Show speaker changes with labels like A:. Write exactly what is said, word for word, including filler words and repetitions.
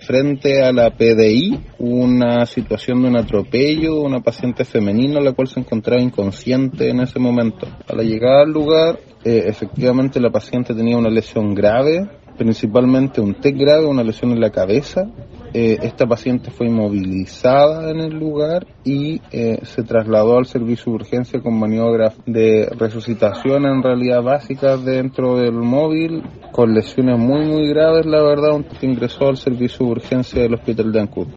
A: frente a la P D I, una situación de un atropello, una paciente femenina la cual se encontraba inconsciente en ese momento. A la llegada al lugar, eh, efectivamente la paciente tenía una lesión grave, principalmente un T E C grave, una lesión en la cabeza. Eh, esta paciente fue inmovilizada en el lugar y eh, se trasladó al servicio de urgencia con maniobras de resucitación en realidad básicas dentro del móvil, con lesiones muy muy graves, la verdad, que ingresó al servicio de urgencia del hospital de Ancud.